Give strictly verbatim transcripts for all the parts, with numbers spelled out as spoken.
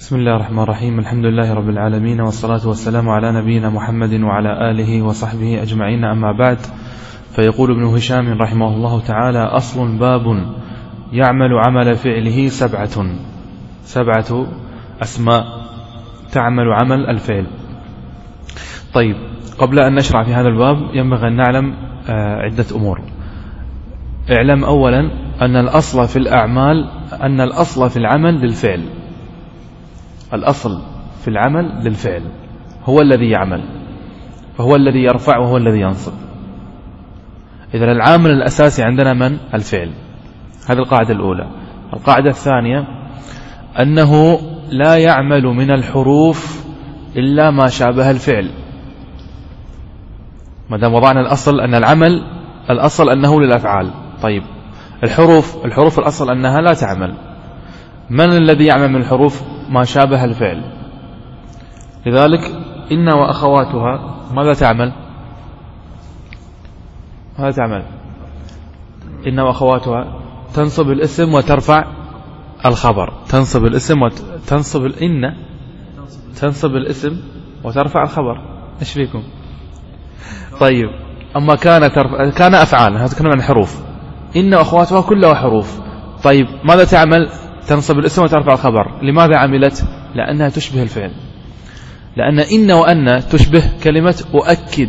بسم الله الرحمن الرحيم. الحمد لله رب العالمين، والصلاة والسلام على نبينا محمد وعلى آله وصحبه أجمعين، أما بعد. فيقول ابن هشام رحمه الله تعالى: أصل باب يعمل عمل فعله سبعة سبعة أسماء تعمل عمل الفعل. طيب، قبل أن نشرع في هذا الباب ينبغي أن نعلم عدة أمور. اعلم أولا أن الأصل في الأعمال أن الأصل في العمل للفعل. الأصل في العمل للفعل، هو الذي يعمل، فهو الذي يرفع وهو الذي ينصب. إذن العامل الأساسي عندنا من؟ الفعل. هذه القاعدة الأولى. القاعدة الثانية أنه لا يعمل من الحروف إلا ما شابه الفعل. ما دام وضعنا الأصل أن العمل الأصل أنه للأفعال. طيب، الحروف الحروف الأصل أنها لا تعمل. من الذي يعمل من الحروف؟ ما شابه الفعل. لذلك إن وأخواتها ماذا تعمل؟ ماذا تعمل؟ إن وأخواتها تنصب الاسم وترفع الخبر. تنصب الاسم وتنصب إن تنصب الاسم وترفع الخبر. إيش فيكم؟ طيب، أما كان ترفع كان أفعال، هذا كلام عن الحروف. إن وأخواتها كلها حروف. طيب، ماذا تعمل؟ تنصب الاسم وترفع الخبر. لماذا عملت؟ لأنها تشبه الفعل. لأن إن وأن تشبه كلمة أؤكد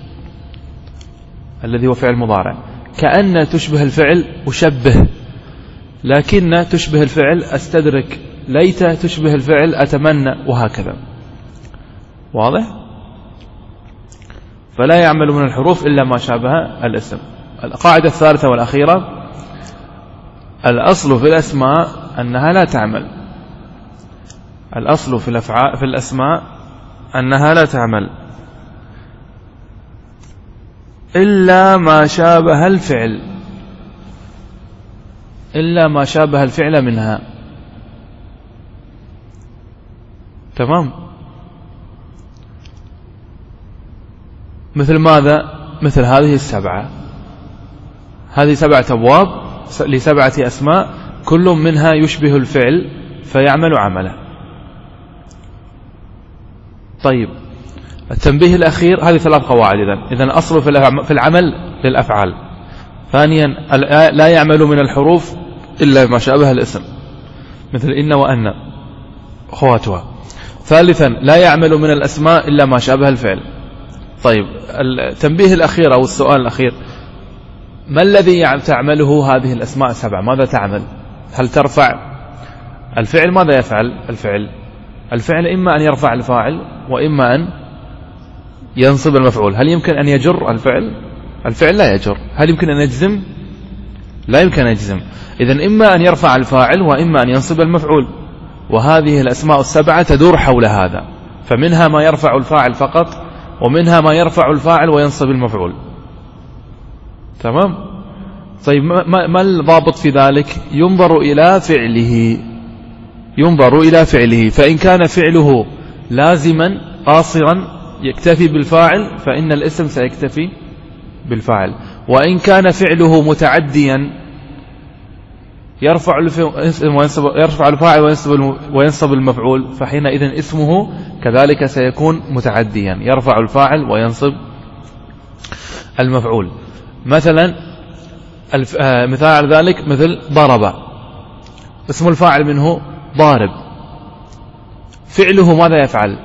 الذي هو فعل مضارع، كأن تشبه الفعل أشبه، لكن تشبه الفعل أستدرك، ليت تشبه الفعل أتمنى، وهكذا. واضح؟ فلا يعمل من الحروف إلا ما شابه الاسم. القاعدة الثالثة والأخيرة: الأصل في الأسماء أنها لا تعمل. الأصل في الأفعال في الأسماء أنها لا تعمل إلا ما شابه الفعل، إلا ما شابه الفعل منها. تمام؟ مثل ماذا؟ مثل هذه السبعة. هذه سبعة أبواب لسبعة أسماء، كل منها يشبه الفعل فيعمل عمله. طيب، التنبيه الأخير، هذه ثلاث قواعد. إذن إذن الأصل في العمل للأفعال. ثانيا، لا يعمل من الحروف إلا ما شابه الاسم، مثل إن وأن أخواتها. ثالثا، لا يعمل من الأسماء إلا ما شابه الفعل. طيب، التنبيه الأخير أو السؤال الأخير: ما الذي تعمله هذه الأسماء السبعة؟ ماذا تعمل؟ هل ترفع الفعل؟ ماذا يفعل الفعل؟ الفعل إما أن يرفع الفاعل وإما أن ينصب المفعول. هل يمكن أن يجر الفعل؟ الفعل لا يجر. هل يمكن أن يجزم؟ لا يمكن أن يجزم. إذن إما أن يرفع الفاعل وإما أن ينصب المفعول. وهذه الأسماء السبعة تدور حول هذا، فمنها ما يرفع الفاعل فقط، ومنها ما يرفع الفاعل وينصب المفعول. تمام؟ طيب، ما, ما الضابط في ذلك؟ ينظر إلى فعله ينظر إلى فعله فإن كان فعله لازما قاصرا يكتفي بالفاعل فإن الاسم سيكتفي بالفاعل. وإن كان فعله متعديا يرفع يرفع الفاعل وينصب وينصب المفعول، فحينئذ اسمه كذلك سيكون متعديا، يرفع الفاعل وينصب المفعول. مثلا مثال على ذلك مثل ضرب، اسم الفاعل منه ضارب، فعله ماذا يفعل؟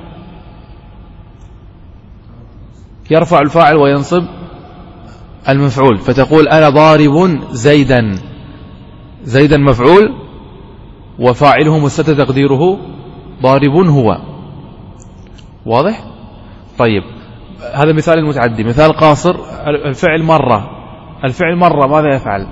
يرفع الفاعل وينصب المفعول، فتقول أنا ضارب زيدا. زيدا مفعول وفاعله مستتر تقديره ضارب هو. واضح؟ طيب، هذا مثال المتعدي. مثال قاصر: الفعل مرة. الفعل مرة ماذا يفعل؟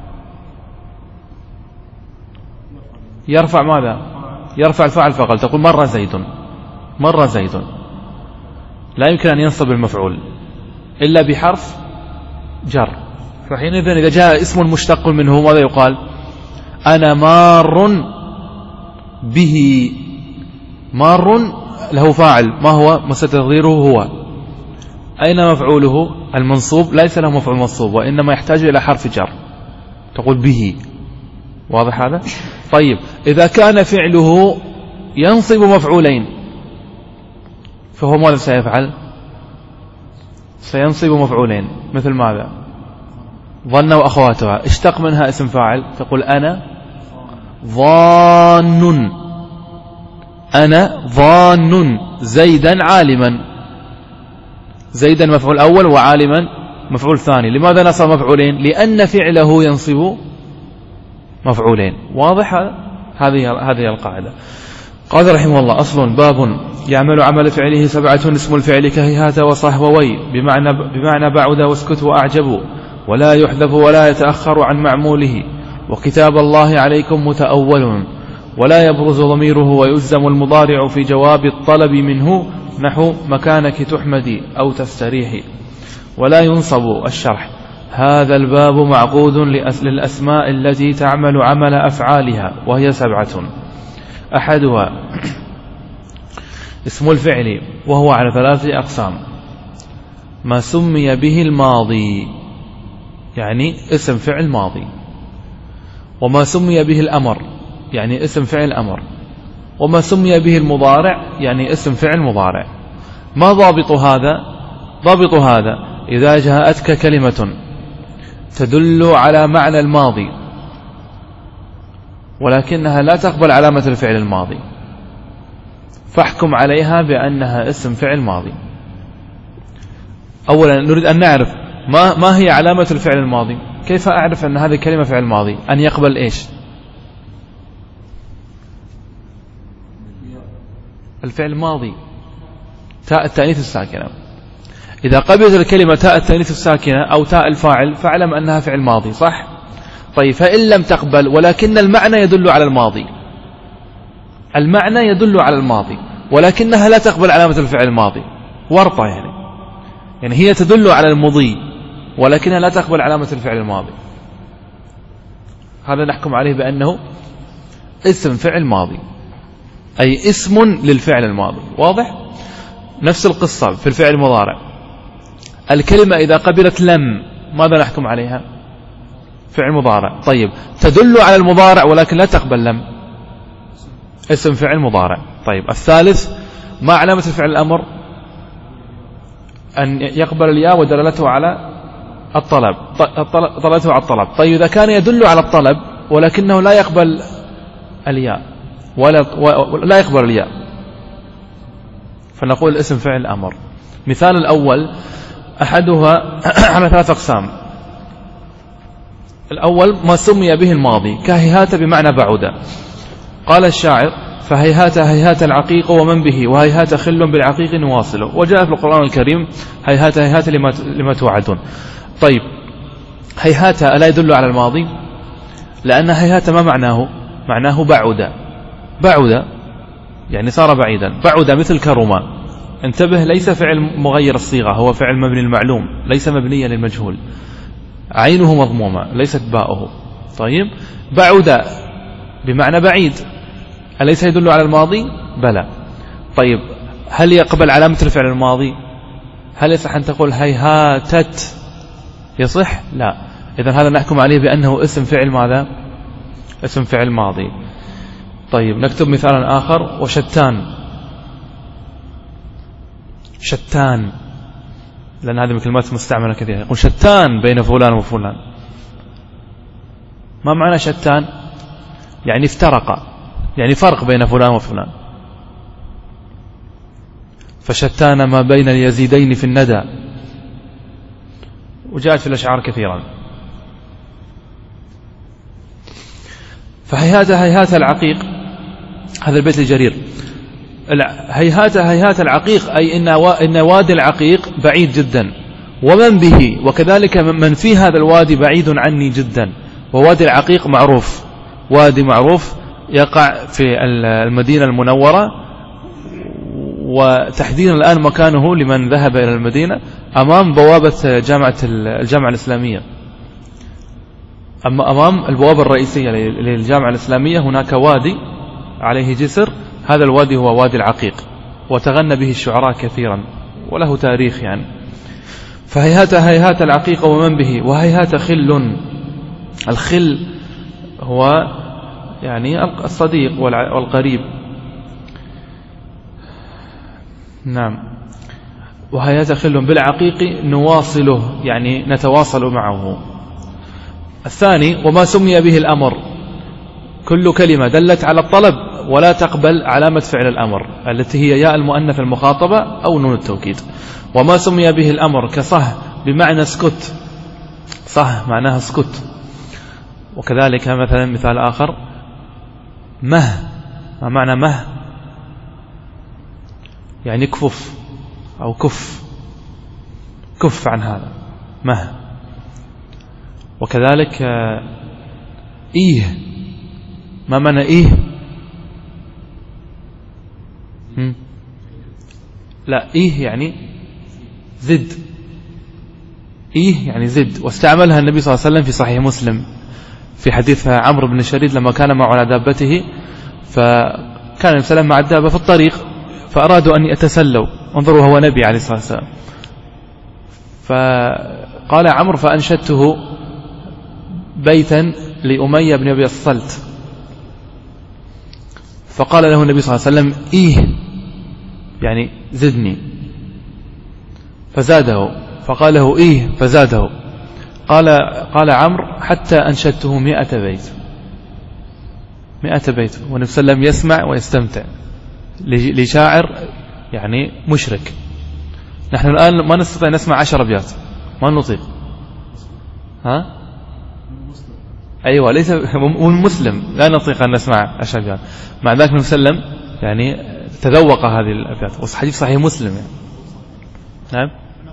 يرفع ماذا؟ يرفع الفاعل فقط، تقول مرة زيد. مرة زيد لا يمكن أن ينصب المفعول إلا بحرف جر. فحينئذ إذا جاء اسم مشتق منه ماذا يقال؟ أنا مار به. مار له فاعل، ما هو؟ مستتر تقديره هو. أين مفعوله؟ المنصوب ليس له مفعول منصوب، وإنما يحتاج إلى حرف جر، تقول به. واضح هذا؟ طيب، إذا كان فعله ينصب مفعولين، فهو ماذا سيفعل؟ سينصب مفعولين. مثل ماذا؟ ظن وأخواتها، اشتق منها اسم فاعل، تقول أنا ظان، أنا ظان زيدا عالما، زيدا مفعول أول وعالما مفعول ثاني. لماذا نصب مفعولين؟ لأن فعله ينصب مفعولين. واضح هذا؟ هذه هذه القاعدة. قال رحمه الله: أصل باب يعمل عمل فعله سبعة اسم الفعل كهيهات وصهووي بمعنى بمعنى بعد واسكت وأعجب ولا يحذف ولا يتأخر عن معموله، وكتاب الله عليكم متأول ولا يبرز ضميره ويجزم المضارع في جواب الطلب منه نحو مكانك تحمدي أو تستريحي، ولا ينصب الشرح. هذا الباب معقود للأسماء التي تعمل عمل أفعالها وهي سبعة. أحدها اسم الفعل وهو على ثلاثة أقسام: ما سمي به الماضي يعني اسم فعل ماضي، وما سمي به الأمر يعني اسم فعل أمر، وما سمي به المضارع يعني اسم فعل مضارع. ما ضابط هذا؟ ضابط هذا إذا جاءتك كلمة تدل على معنى الماضي ولكنها لا تقبل علامة الفعل الماضي، فاحكم عليها بأنها اسم فعل ماضي. أولا نريد أن نعرف ما, ما هي علامة الفعل الماضي. كيف أعرف أن هذه كلمة فعل ماضي؟ أن يقبل إيش؟ الفعل الماضي تاء التأنيث الساكنة. إذا قبلت الكلمة تاء التأنيث الساكنة أو تاء الفاعل فاعلم أنها فعل ماضي، صح؟ طيب، فإن لم تقبل ولكن المعنى يدل على الماضي، المعنى يدل على الماضي ولكنها لا تقبل علامة الفعل الماضي، ورطة يعني يعني هي تدل على المضي ولكنها لا تقبل علامة الفعل الماضي، هذا نحكم عليه بأنه اسم فعل ماضي، أي اسم للفعل الماضي. واضح؟ نفس القصة في الفعل المضارع. الكلمة إذا قبلت لم ماذا نحكم عليها؟ فعل مضارع. طيب، تدل على المضارع ولكن لا تقبل لم، اسم فعل مضارع. طيب، الثالث ما علامة الفعل الأمر؟ أن يقبل الياء ودلالته على الطلب، دلالته على الطلب. طيب، إذا كان يدل على الطلب ولكنه لا يقبل الياء ولا لا يقبل الياء فنقول اسم فعل الأمر. مثال الأول أحدها على ثلاث أقسام. الأول ما سمي به الماضي كهيهات بمعنى بعد. قال الشاعر: فهيهات هيهات العقيق ومن به وهيهات خل بالعقيق نواصله. وجاء في القرآن الكريم: هيهات هيهات لما, لما توعدون. طيب، هيهات ألا يدل على الماضي؟ لأن هيهات ما معناه؟ معناه بعد، بعد يعني صار بعيدا. بعد مثل كرما، انتبه، ليس فعل مغير الصيغة، هو فعل مبني المعلوم، ليس مبنيا للمجهول، عينه مضمومة ليست باؤه. طيب، بعد بمعنى بعيد، أليس يدل على الماضي؟ بلى. طيب، هل يقبل علامة الفعل الماضي؟ هل يصح أن تقول هيهاتت؟ يصح؟ لا. إذن هذا نحكم عليه بأنه اسم فعل ماذا؟ اسم فعل ماضي. طيب، نكتب مثالا آخر: وشتان. شتان لأن هذه الكلمات مستعملة كثيرا. يقول شتان بين فلان وفلان. ما معنى شتان؟ يعني افترق، يعني فرق بين فلان وفلان. فشتان ما بين اليزيدين في الندى. وجاءت في الأشعار كثيرا. فهيهات هيهات العقيق، هذا البيت الجرير: هيهات هيهات العقيق أي إن وادي العقيق بعيد جدا، ومن به وكذلك من في هذا الوادي بعيد عني جدا. ووادي العقيق معروف، وادي معروف يقع في المدينة المنورة، وتحديدا الآن مكانه لمن ذهب إلى المدينة أمام بوابة جامعة الجامعة الإسلامية، أما أمام البوابة الرئيسية للجامعة الإسلامية هناك وادي عليه جسر، هذا الوادي هو وادي العقيق، وتغنى به الشعراء كثيرا وله تاريخ يعني. فهيهات هيهات العقيق ومن به وهيهات خل. الخل هو يعني الصديق والقريب، نعم. وهذا خل بالعقيق نواصله يعني نتواصل معه. الثاني وما سمي به الأمر كل كلمة دلت على الطلب ولا تقبل علامة فعل الأمر التي هي ياء المؤنث المخاطبة أو نون التوكيد. وما سمي به الأمر كصه بمعنى اسكت، صه معناها اسكت. وكذلك مثلا مثال آخر مه، ما معنى مه؟ يعني كفف أو كف، كف عن هذا مه. وكذلك إيه، ما معنى إيه؟ هم؟ لا، إيه يعني زد، إيه يعني زد. واستعملها النبي صلى الله عليه وسلم في صحيح مسلم في حديث عمرو بن شريد لما كان معه على دابته، فكان النبي صلى الله عليه وسلم مع الدابة في الطريق فأرادوا أن يتسلوا، انظروا هو نبي عليه الصلاة والسلام. فقال عمرو فأنشدته بيتا لأمية بن أبي الصلت، فقال له النبي صلى الله عليه وسلم إيه يعني زدني، فزاده، فقال له إيه فزاده. قال قال عمرو حتى أنشدته مئة بيت، مئة بيت، والنبي صلى الله عليه وسلم يسمع ويستمتع لشاعر يعني مشرك. نحن الآن ما نستطيع نسمع عشر أبيات، ما نطيق. ها؟ أيوة، ليس من مسلم لا نطيق أن نسمع عشر أبيات. مع ذلك النبي صلى الله عليه وسلم يعني تذوق هذه الأبيات، والحديث صحيح مسلم يعني. نعم.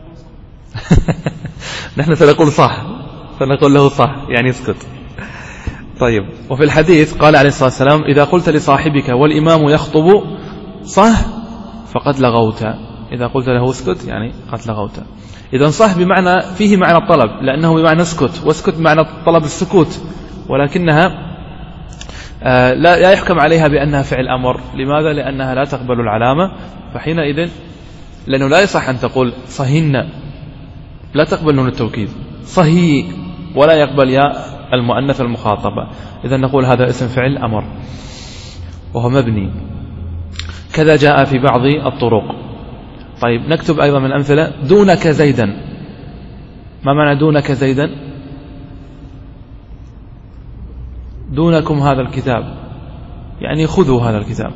نحن سنقول صح، سنقول له صح يعني اسكت. طيب. وفي الحديث قال عليه الصلاة والسلام إذا قلت لصاحبك والإمام يخطب صح فقد لغوت، إذا قلت له اسكت يعني قد لغوت. إذا صح بمعنى فيه معنى الطلب، لأنه بمعنى اسكت، واسكت بمعنى طلب السكوت، ولكنها آه لا يحكم عليها بأنها فعل أمر. لماذا؟ لأنها لا تقبل العلامة، فحينئذ لأنه لا يصح أن تقول صهين، لا تقبل نون التوكيد، صهي ولا يقبل ياء المؤنث المخاطبة، إذا نقول هذا اسم فعل أمر وهو مبني. كذا جاء في بعض الطرق. طيب نكتب أيضا من الأمثلة دونك زيدا. ما معنى دونك زيدا؟ دونكم هذا الكتاب يعني خذوا هذا الكتاب.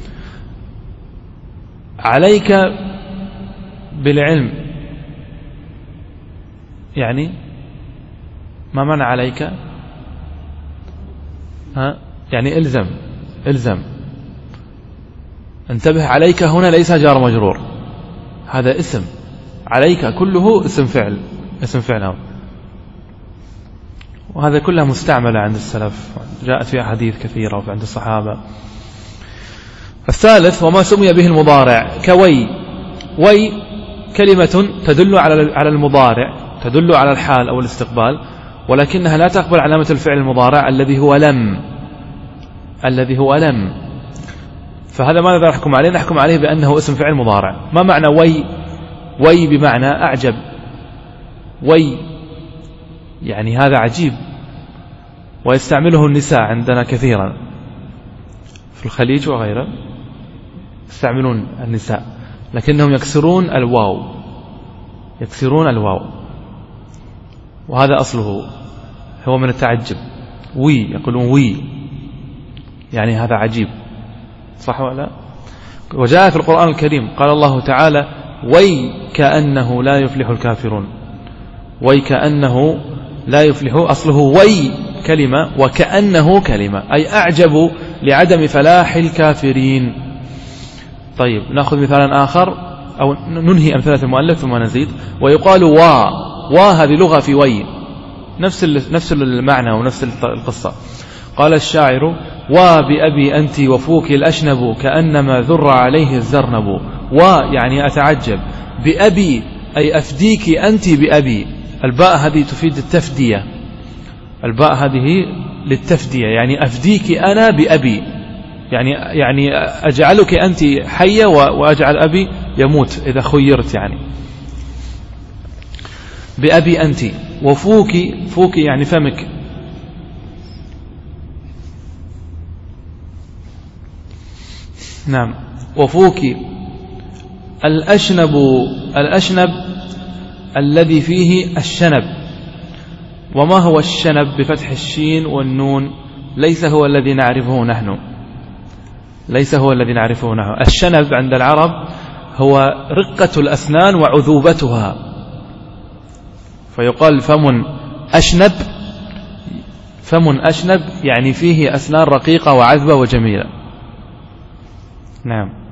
عليك بالعلم يعني ما معنى عليك؟ ها؟ يعني الزم، الزم، انتبه. عليك هنا ليس جار مجرور، هذا اسم، عليك كله اسم فعل، اسم فعل. وهذا كلها مستعملة عند السلف، جاءت فيها حديث كثيرة وفي عند الصحابة. الثالث وما سمي به المضارع كوي. وي كلمة تدل على المضارع، تدل على الحال أو الاستقبال، ولكنها لا تقبل علامة الفعل المضارع الذي هو لم، الذي هو لم. فهذا ماذا نحكم عليه؟ نحكم عليه بأنه اسم فعل مضارع. ما معنى وي؟ وي بمعنى أعجب، وي يعني هذا عجيب، ويستعمله النساء عندنا كثيرا في الخليج وغيره، يستعملون النساء لكنهم يكسرون الواو، يكسرون الواو، وهذا أصله هو من التعجب. وي يقولون وي يعني هذا عجيب، صح ولا؟ وجاء في القرآن الكريم قال الله تعالى وي كأنه لا يفلح الكافرون. وي كأنه لا يفلح، أصله وي كلمة وكأنه كلمة، أي أعجب لعدم فلاح الكافرين. طيب نأخذ مثالا آخر أو ننهي أمثلة المؤلف ثم نزيد. ويقال وا، وا هذه لغة في وي، نفس نفس المعنى ونفس القصة. قال الشاعر وا بأبي أنت وفوك الأشنب كأنما ذر عليه الزرنب. وا يعني أتعجب، بأبي أي أفديك أنت بأبي. الباء هذه تفيد التفدية، الباء هذه للتفدية، يعني أفديك أنا بأبي، يعني يعني أجعلك أنت حية وأجعل أبي يموت إذا خيرت، يعني بأبي أنت. وفوك، فوك يعني فمك، نعم. وفوك الأشنب الأشنب الذي فيه الشنب. وما هو الشنب بفتح الشين والنون؟ ليس هو الذي نعرفه نحن، ليس هو الذي نعرفه نحن. الشنب عند العرب هو رقة الأسنان وعذوبتها، فيقال فم أشنب، فم أشنب يعني فيه أسنان رقيقة وعذبة وجميلة. نعم.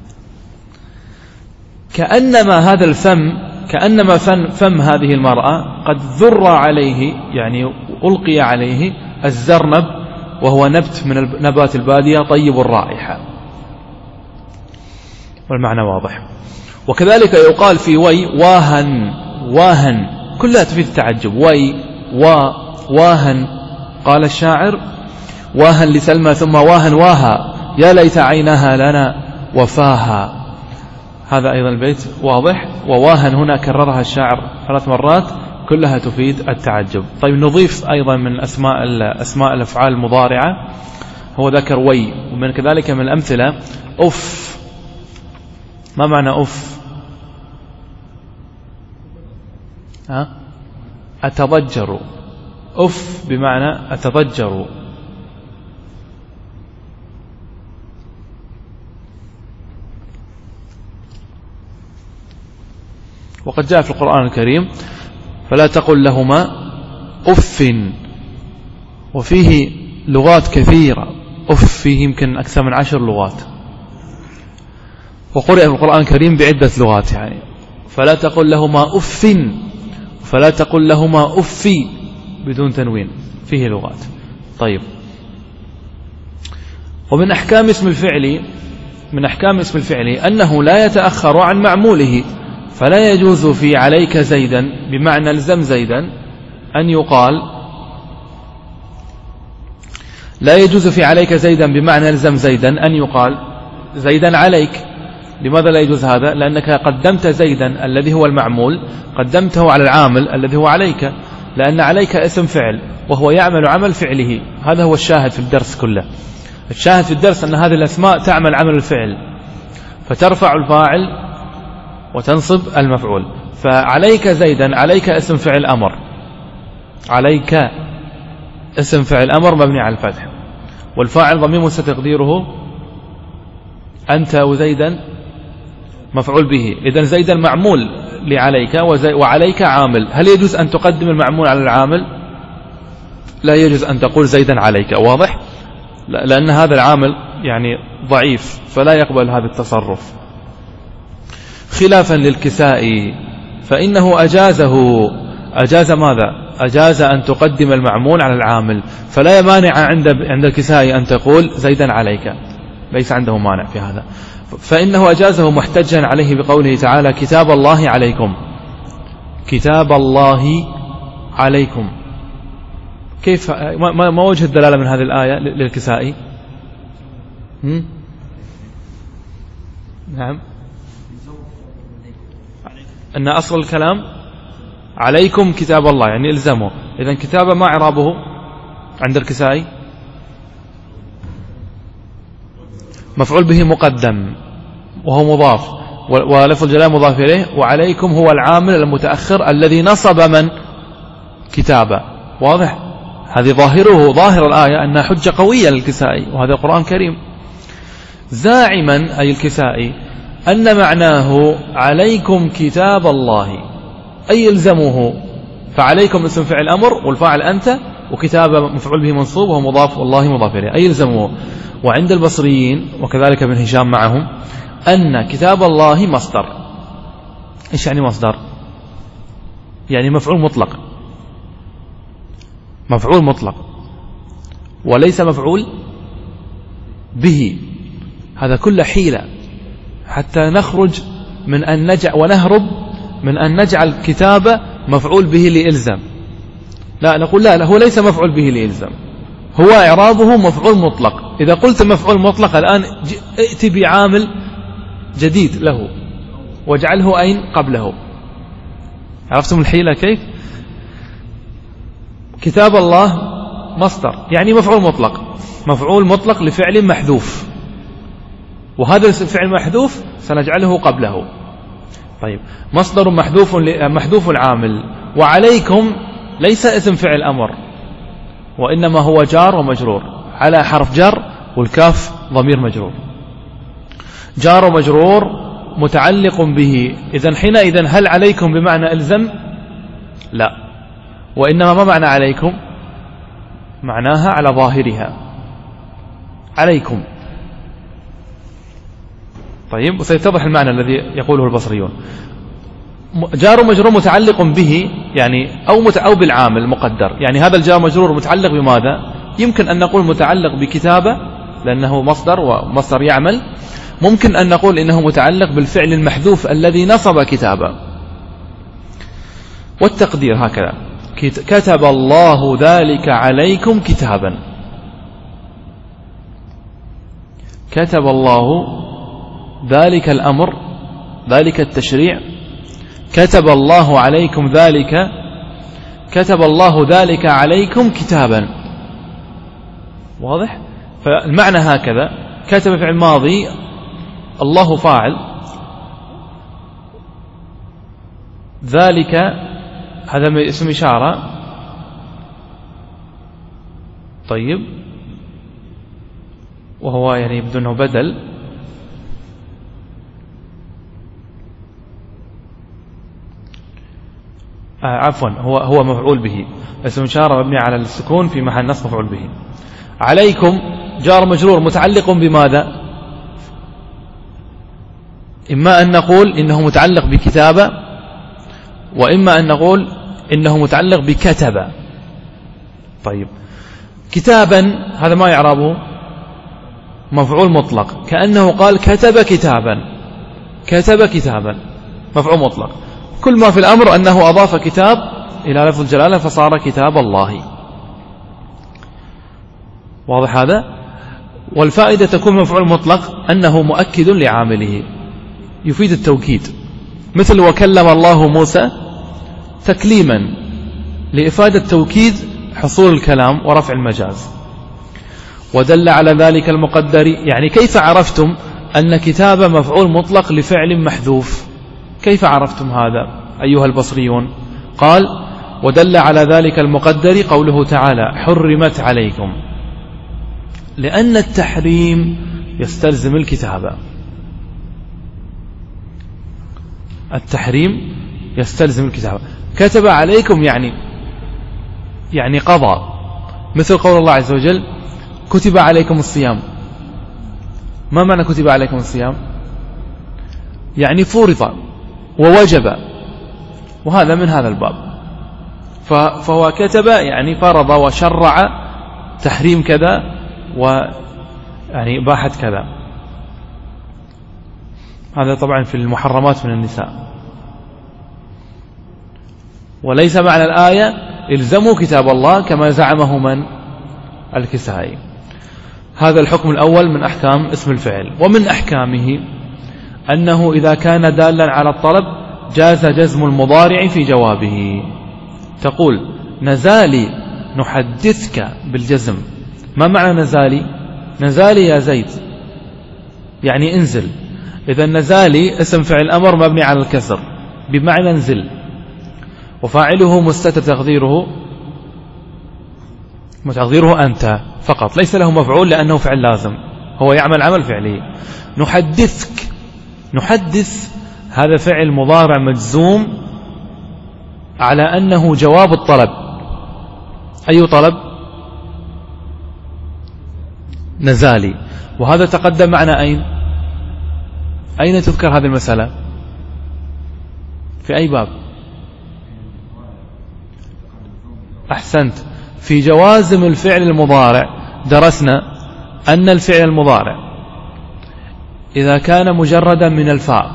كأنما هذا الفم، كأنما فم, فم هذه المرأة قد ذر عليه، يعني ألقي عليه الزرنب، وهو نبت من نبات البادية طيب الرائحة، والمعنى واضح. وكذلك يقال في وي واهن، واهن كلها تفيد التعجب. وي وا واهن، قال الشاعر واهن لسلمى ثم واهن واها، يا ليت عينها لنا وفاها. هذا أيضا البيت واضح. وواهن هنا كررها الشاعر ثلاث مرات، كلها تفيد التعجب. طيب نضيف أيضا من أسماء أسماء الأفعال المضارعة، هو ذكر وي، ومن كذلك من الأمثلة أف. ما معنى أف؟ ها؟ أتضجر. أف بمعنى أتضجر. وقد جاء في القرآن الكريم فلا تقل لهما أف، وفيه لغات كثيرة. أف فيه يمكن أكثر من عشر لغات، وقرئ في القرآن الكريم بعدة لغات. يعني فلا تقل لهما أف، فلا تقل لهما أفي بدون تنوين، فيه لغات. طيب، ومن أحكام اسم الفعل، من أحكام اسم الفعل أنه لا يتأخر عن معموله، فلا يجوز في عليك زيدا بمعنى الزم زيدا أن يقال، لا يجوز في عليك زيدا بمعنى الزم زيدا أن يقال زيدا عليك. لماذا لا يجوز هذا؟ لأنك قدمت زيدا الذي هو المعمول، قدمته على العامل الذي هو عليك، لأن عليك اسم فعل وهو يعمل عمل فعله. هذا هو الشاهد في الدرس كله. الشاهد في الدرس أن هذه الأسماء تعمل عمل الفعل، فترفع الفاعل وتنصب المفعول. فعليك زيدا، عليك اسم فعل أمر، عليك اسم فعل أمر مبني على الفتح، والفاعل ضمير مستتر تقديره أنت، وزيدا مفعول به. إذن زيدا معمول لعليك، وعليك عامل. هل يجوز أن تقدم المعمول على العامل؟ لا يجوز أن تقول زيدا عليك، واضح؟ لأن هذا العامل يعني ضعيف، فلا يقبل هذا التصرف. خلافا للكسائي فإنه أجازه، أجاز ماذا؟ أجاز أن تقدم المعمول على العامل، فلا مانع عند عند الكسائي أن تقول زيدا عليك، ليس عنده مانع في هذا. فإنه أجازه محتجا عليه بقوله تعالى كتاب الله عليكم، كتاب الله عليكم. كيف، ما, ما وجه الدلالة من هذه الآية للكسائي؟ هم؟ نعم، أن أصل الكلام عليكم كتاب الله، يعني إلزمه. إذن كتاب ما إعرابه عند الكسائي؟ مفعول به مقدم وهو مضاف، ولفظ الجلالة مضاف إليه، وعليكم هو العامل المتأخر الذي نصب من؟ كتابة. واضح؟ هذه ظاهره، ظاهر الآية أنها حجة قوية للكسائي، وهذا القرآن الكريم. زاعما أي الكسائي أن معناه عليكم كتاب الله، أي الزموه. فعليكم اسم فعل أمر والفاعل أنت، وكتاب مفعول به منصوب وهو مضاف والله مضاف إليه، أي الزموه. وعند البصريين وكذلك ابن هشام معهم أن كتاب الله مصدر. إيش يعني مصدر؟ يعني مفعول مطلق، مفعول مطلق وليس مفعول به. هذا كل حيلة حتى نخرج من أن نجعل ونهرب من أن نجعل كتابة مفعول به لإلزام. لا، نقول لا, لا هو ليس مفعول به لإلزام، هو إعرابه مفعول مطلق. إذا قلت مفعول مطلق الآن ائت بعامل جديد له واجعله أين قبله. عرفتم الحيلة كيف؟ كتاب الله مصدر يعني مفعول مطلق، مفعول مطلق لفعل محذوف، وهذا الفعل محذوف سنجعله قبله. طيب مصدر محذوف محذوف العامل، وعليكم ليس اسم فعل أمر، وإنما هو جار ومجرور على حرف جر، والكاف ضمير مجرور. جار ومجرور متعلق به، إذن حينئذ هل عليكم بمعنى الزم؟ لا، وإنما ما معنى عليكم؟ معناها على ظاهرها عليكم. طيب وسيتضح المعنى الذي يقوله البصريون. جار مجرور متعلق به يعني أو, أو بالعامل مقدر، يعني هذا الجار مجرور متعلق بماذا؟ يمكن أن نقول متعلق بكتابة لأنه مصدر ومصدر يعمل، ممكن أن نقول إنه متعلق بالفعل المحذوف الذي نصب كتابة. والتقدير هكذا: كتب الله ذلك عليكم كتابا. كتب الله ذلك الأمر، ذلك التشريع، كتب الله عليكم ذلك، كتب الله ذلك عليكم كتابا. واضح؟ فالمعنى هكذا: كتب فعل ماضي، الله فاعل، ذلك هذا اسم إشارة. طيب وهو يعني يبدو أنه بدل، آه عفوا هو هو مفعول به، اسم إشارة مبني على السكون في محل نصب مفعول به. عليكم جار مجرور متعلق بماذا؟ إما أن نقول إنه متعلق بكتابة، وإما أن نقول إنه متعلق بكتب. طيب كتابا هذا ما يعربه مفعول مطلق، كأنه قال كتب كتابا، كتب كتابا مفعول مطلق. كل ما في الأمر أنه أضاف كتاب إلى لفظ الجلالة فصار كتاب الله. واضح هذا؟ والفائدة تكون مفعول مطلق أنه مؤكد لعامله، يفيد التوكيد، مثل وكلم الله موسى تكليما، لإفادة توكيد حصول الكلام ورفع المجاز. ودل على ذلك المقدر، يعني كيف عرفتم أن كتاب مفعول مطلق لفعل محذوف؟ كيف عرفتم هذا أيها البصريون؟ قال: ودل على ذلك المقدر قوله تعالى: حرمت عليكم، لأن التحريم يستلزم الكتابة. التحريم يستلزم الكتابة. كتب عليكم يعني يعني قضى، مثل قول الله عز وجل: كتب عليكم الصيام. ما معنى كتب عليكم الصيام؟ يعني فرض ووجب، وهذا من هذا الباب. فهو كتب يعني فرض وشرع تحريم كذا ويعني إباحة كذا. هذا طبعا في المحرمات من النساء. وليس معنى الآية الزموا كتاب الله كما زعمه من؟ الكسائي. هذا الحكم الأول من أحكام اسم الفعل. ومن أحكامه أنه إذا كان دالا على الطلب جاز جزم المضارع في جوابه. تقول: نزالي نحدثك بالجزم. ما معنى نزالي؟ نزالي يا زيد يعني انزل. إذا نزالي اسم فعل أمر مبني على الكسر بمعنى انزل، وفاعله مستتر تقديره متقديره أنت فقط، ليس له مفعول لأنه فعل لازم، هو يعمل عمل فعلي. نحدثك، نحدث هذا فعل مضارع مجزوم على أنه جواب الطلب. أي طلب؟ نزالي. وهذا تقدم معنا أين؟ أين تذكر هذه المسألة؟ في أي باب؟ أحسنت، في جوازم الفعل المضارع. درسنا أن الفعل المضارع إذا كان مجردا من الفاء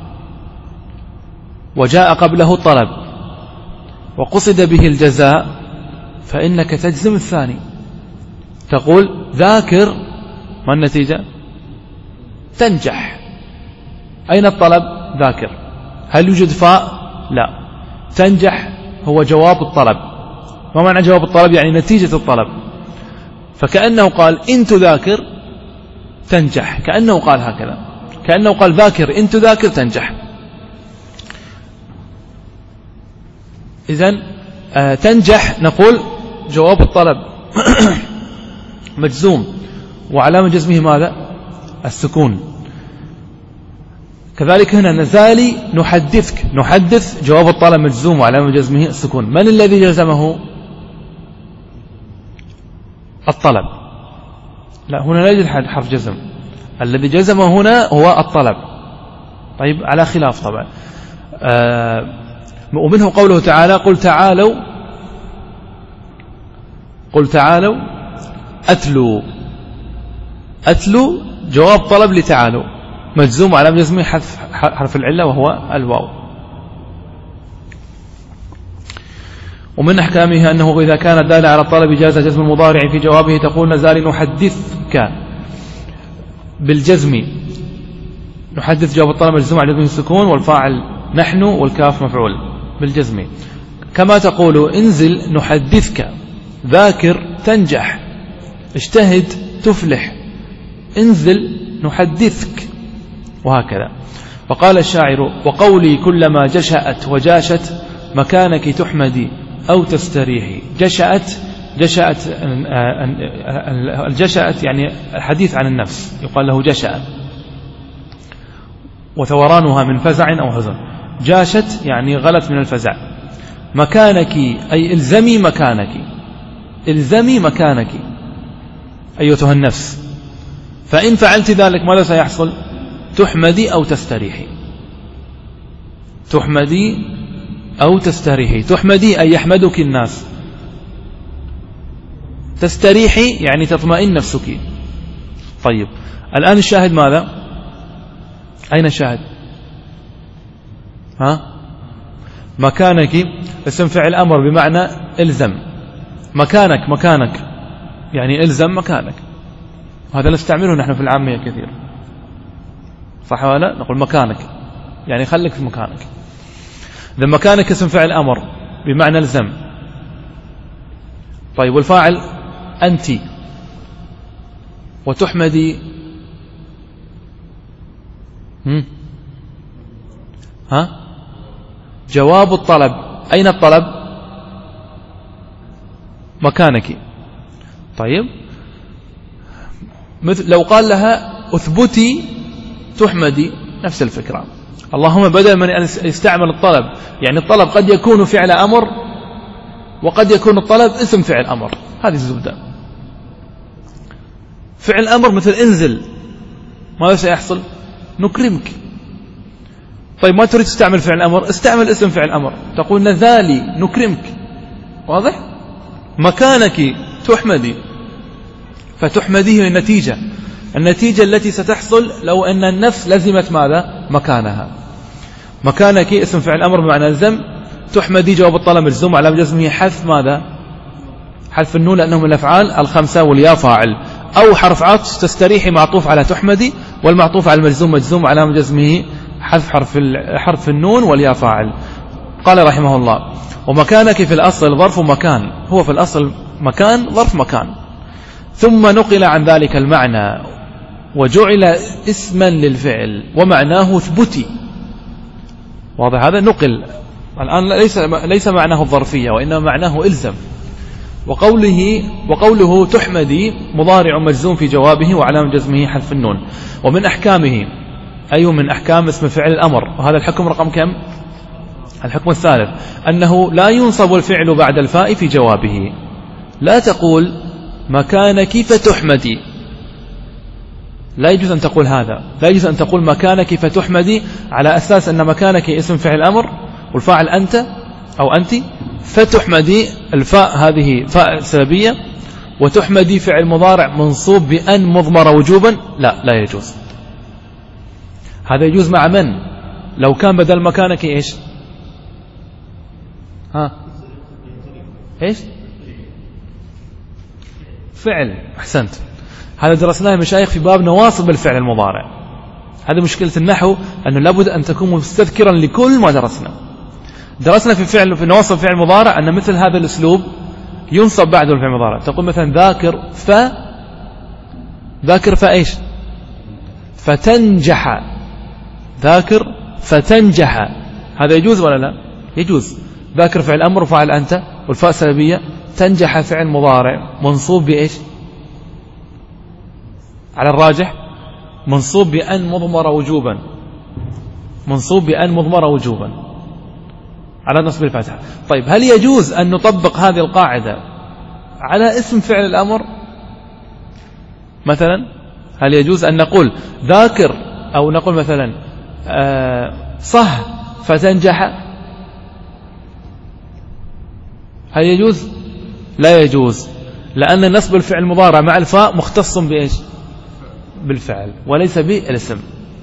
وجاء قبله الطلب وقصد به الجزاء فإنك تجزم الثاني، تقول ذاكر، ما النتيجة؟ تنجح. أين الطلب؟ ذاكر. هل يوجد فاء؟ لا. تنجح هو جواب الطلب. ما معنى جواب الطلب؟ يعني نتيجة الطلب. فكأنه قال إن تذاكر تنجح، كأنه قال هكذا، كأنه قال ذاكر إن تذاكر تنجح. إذن آه تنجح نقول جواب الطلب مجزوم وعلامة جزمه ماذا؟ السكون. كذلك هنا نزالي نحدثك، نحدث جواب الطلب مجزوم وعلامة جزمه السكون. من الذي جزمه؟ الطلب. لا، هنا لا يوجد حرف جزم، الذي جزمه هنا هو الطلب. طيب على خلاف طبعا. آه ومنه قوله تعالى قل تعالوا قل تعالوا أتلو. أتلو جواب طلب لتعالوا مجزوم على جزمه حذف حرف العلة وهو الواو. ومن أحكامها أنه إذا كان دال على الطلب جاز جزم المضارع في جوابه، تقول نزال نحدثك بالجزم، نحدث جواب الطلب مجزوم على جزمه السكون والفاعل نحن والكاف مفعول بالجزم. كما تقول انزل نحدثك، ذاكر تنجح، اجتهد تفلح، انزل نحدثك، وهكذا. وقال الشاعر وقولي كلما جشأت وجاشت مكانك تحمدي أو تستريحي. جشأت جشأت الجشأت يعني الحديث عن النفس، يقال له جشأ، وثورانها من فزع أو حزن. جاشت يعني غلت من الفزع. مكانك أي الزمي مكانك، الزمي مكانك أيتها النفس، فإن فعلت ذلك ماذا سيحصل؟ تحمدي أو تستريحي، تحمدي أو تستريحي. تحمدي أي يحمدك الناس، تستريحي يعني تطمئن نفسك. طيب الآن الشاهد ماذا؟ أين الشاهد؟ ها؟ مكانك اسم فعل أمر بمعنى إلزم. مكانك مكانك يعني إلزم مكانك، هذا نستعمله نحن في العامية كثير، صح ولا؟ نقول مكانك يعني خليك في مكانك. إذا مكانك اسم فعل أمر بمعنى إلزم. طيب والفاعل أنت، وتحمدي هم؟ ها؟ جواب الطلب. أين الطلب؟ مكانك. طيب مثل لو قال لها اثبتي تحمدي، نفس الفكرة. اللهم بدل من أن يستعمل الطلب، يعني الطلب قد يكون فعل أمر وقد يكون الطلب اسم فعل أمر، هذه الزبدة. فعل أمر مثل انزل، ماذا سيحصل؟ نكرمك. طيب ما تريد تستعمل فعل أمر، استعمل اسم فعل أمر، تقول نذالي نكرمك، واضح؟ مكانك تحمدي، فتحمديه النتيجة، النتيجة التي ستحصل لو أن النفس لزمت ماذا؟ مكانها. مكانك اسم فعل أمر بمعنى الزم، تحمدي جواب الطلب مجزوم على جزمه حذف ماذا؟ حذف النون لأنه من الأفعال الخمسة، والياء فاعل. أو حرف عطف تستريحي معطوف على تحمدي، والمعطوف على المجزوم مجزوم على جزمه حذف حرف حرف النون والياء فاعل. قال رحمه الله ومكانك في الأصل ظرف مكان، هو في الأصل مكان ظرف مكان، ثم نقل عن ذلك المعنى وجعل اسما للفعل ومعناه اثبتي. واضح هذا؟ نقل الآن ليس ليس معناه الظرفية وإنما معناه إلزم. وقوله وقوله تحمدي مضارع مجزوم في جوابه وعلامة جزمه حذف النون. ومن أحكامه أي من أحكام اسم فعل الأمر، وهذا الحكم رقم كم؟ الحكم الثالث، أنه لا ينصب الفعل بعد الفاء في جوابه. لا تقول مكانك فتحمدي، لا يجوز أن تقول هذا، لا يجوز أن تقول مكانك فتحمدي على أساس أن مكانك اسم فعل أمر والفاعل أنت أو أنت، فتحمدي الفاء هذه فاء سببية، وتحمدي فعل مضارع منصوب بأن مضمر وجوبا، لا لا يجوز. هذا يجوز مع من؟ لو كان بدل مكانك إيش؟ ها إيش؟ فعل. أحسنت، هذا درسناه المشايخ في باب نواصب الفعل المضارع. هذا مشكلة النحو، أنه لابد أن تكون مستذكرا لكل ما درسنا. درسنا في فعل في نواصب فعل مضارع أن مثل هذا الأسلوب ينصب بعده الفعل المضارع. تقول مثلا ذاكر ف ذاكر فإيش؟ فتنجح، ذاكر فتنجح، هذا يجوز ولا لا؟ يجوز. ذاكر فعل أمر وفعل أنت والفاء سببية. تنجح فعل مضارع منصوب بإيش على الراجح؟ منصوب بأن مضمر وجوبا، منصوب بأن مضمر وجوبا على نصب الفتحة. طيب هل يجوز أن نطبق هذه القاعدة على اسم فعل الأمر مثلا؟ هل يجوز أن نقول ذاكر أو نقول مثلا آه صح فتنجح؟ هل يجوز؟ لا يجوز، لأن نصب الفعل المضارع مع الفاء مختص بإيش؟ بالفعل وليس بالاسم.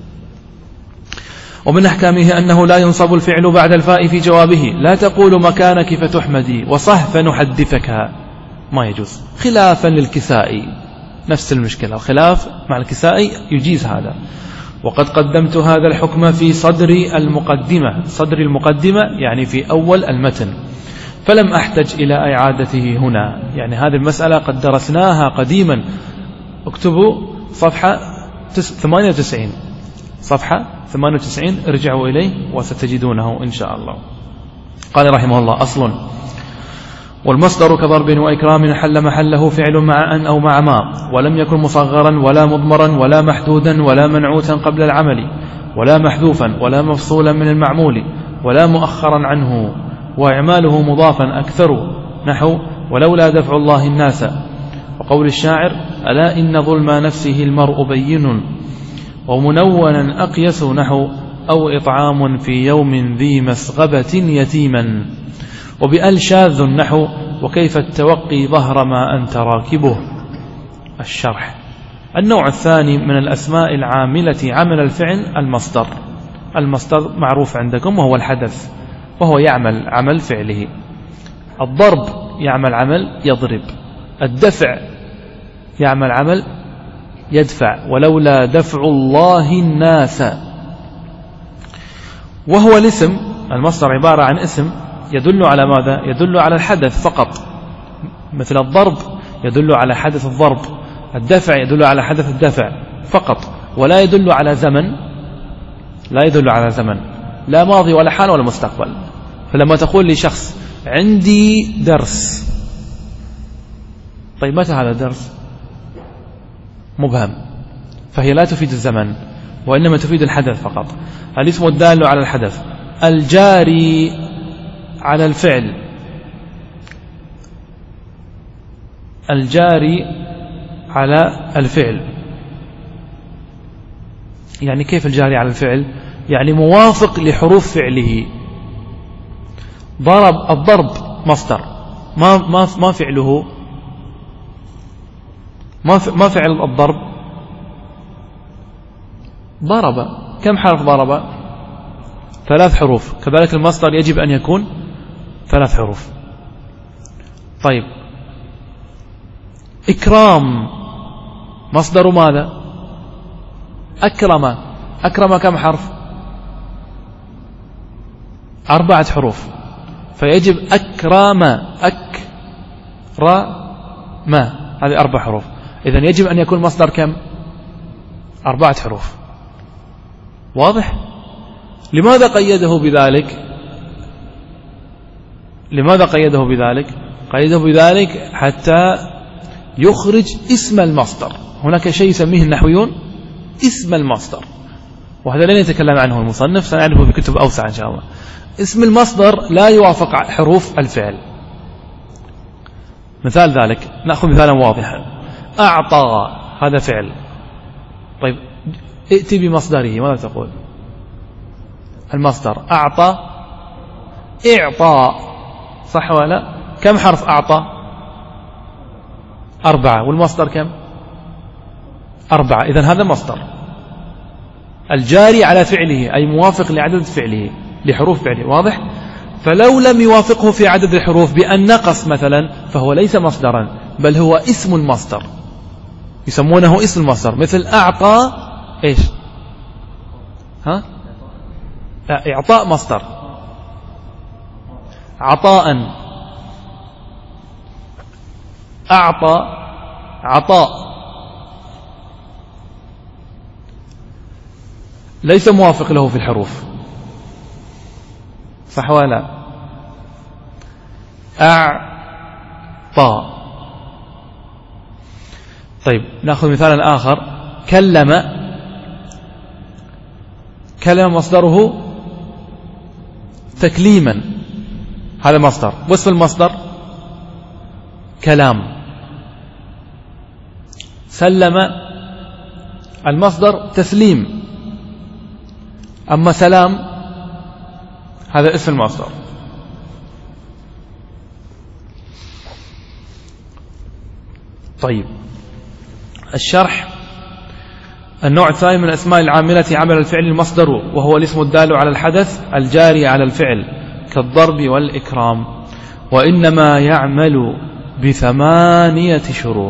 ومن أحكامه أنه لا ينصب الفعل بعد الفاء في جوابه. لا تقول مكانك فتحمدي وصح فنحدثك، ما يجوز، خلافا للكسائي. نفس المشكلة، الخلاف مع الكسائي يجيز هذا. وقد قدمت هذا الحكم في صدر المقدمة، صدر المقدمة يعني في أول المتن، فلم أحتج إلى إعادته هنا. يعني هذه المسألة قد درسناها قديما. اكتبوا صفحة ثمانية وتسعين، صفحة ثمانية وتسعين ارجعوا إليه وستجدونه إن شاء الله. قال رحمه الله: أصل: والمصدر كضرب وإكرام حل محله فعل مع أن أو مع ما، ولم يكن مصغرا ولا مضمرا ولا محدودا ولا منعوتا قبل العمل ولا محذوفا ولا مفصولا من المعمول ولا مؤخرا عنه، وإعماله مضافا أكثر، نحو ولولا دفع الله الناس. وقول الشاعر: ألا إن ظلم نفسه المرء بين، ومنونا أقيس، نحو أو إطعام في يوم ذي مسغبة يتيما. وبأل شاذ، نحو وكيف التوقي ظهر ما أنت راكبه. الشرح: النوع الثاني من الأسماء العاملة عمل الفعل المصدر. المصدر معروف عندكم وهو الحدث، وهو يعمل عمل فعله. الضرب يعمل عمل يضرب، الدفع يعمل عمل يدفع، ولولا دفع الله الناس. وهو الاسم، المصدر عبارة عن اسم يدل على ماذا؟ يدل على الحدث فقط، مثل الضرب يدل على حدث الضرب، الدفع يدل على حدث الدفع فقط، ولا يدل على زمن، لا يدل على زمن، لا ماضي ولا حال ولا مستقبل. فلما تقول لشخص عندي درس، طيب متى هذا الدرس؟ مبهم، فهي لا تفيد الزمن وإنما تفيد الحدث فقط. الاسم الدال على الحدث. الجاري على الفعل، الجاري على الفعل يعني كيف الجاري على الفعل؟ يعني موافق لحروف فعله. ضرب، الضرب مصدر، ما ما ما فعله، ما ما فعل الضرب؟ ضرب. كم حرف ضرب؟ ثلاث حروف. كذلك المصدر يجب أن يكون ثلاث حروف. طيب إكرام مصدر ماذا؟ أكرم. أكرم كم حرف؟ أربعة حروف، فيجب أكرم، أكرم، هذه أربع حروف. إذن يجب أن يكون مصدر كم؟ أربعة حروف. واضح؟ لماذا قيده بذلك؟ لماذا قيده بذلك؟ قيده بذلك حتى يخرج اسم المصدر. هناك شيء يسميه النحويون اسم المصدر، وهذا لن يتكلم عنه المصنف، سنعرفه بكتب أوسع إن شاء الله. اسم المصدر لا يوافق حروف الفعل. مثال ذلك، نأخذ مثالا واضحا. أعطى هذا فعل، طيب ائتي بمصدره، ماذا تقول؟ المصدر أعطى، إعطاء، صح ولا؟ كم حرف أعطى؟ أربعة. والمصدر كم؟ أربعة. إذن هذا مصدر الجاري على فعله، أي موافق لعدد فعله، لحروف فعله. واضح؟ فلو لم يوافقه في عدد الحروف بأن نقص مثلا، فهو ليس مصدرا، بل هو اسم المصدر، يسمونه اسم المصدر. مثل أعطى إيش؟ ها؟ إعطاء مصدر، عطاء، أعطى، عطاء، ليس موافق له في الحروف، صح ولا لا؟ أعطى. طيب نأخذ مثالا آخر. كلم، كلم مصدره تكليما، هذا مصدر، واسم المصدر كلام. سلم المصدر تسليم، أما سلام هذا اسم المصدر. طيب الشرح. النوع الثاني من الأسماء العاملة عمل الفعل المصدر، وهو الاسم الدال على الحدث الجاري على الفعل كالضرب والإكرام، وإنما يعمل بثمانية شروط.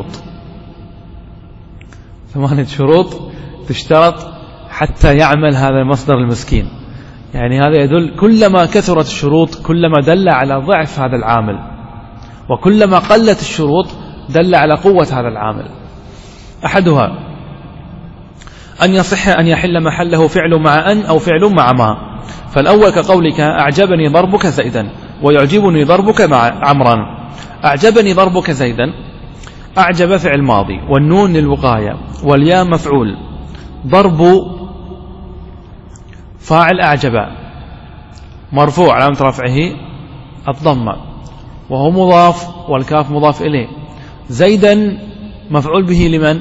ثمانية شروط تشترط حتى يعمل هذا المصدر المسكين. يعني هذا يدل كلما كثرت الشروط كلما دل على ضعف هذا العامل، وكلما قلت الشروط دل على قوة هذا العامل. أحدها أن يصح أن يحل محله فعل مع أن أو فعل مع ما. فالأول كقولك أعجبني ضربك زيدا ويعجبني ضربك مع عمرا. أعجبني ضربك زيدا، أعجب فعل ماضي والنون للوقاية والياء مفعول، ضرب فاعل أعجب مرفوع علامة رفعه الضمة وهو مضاف والكاف مضاف إليه. زيدا مفعول به لمن؟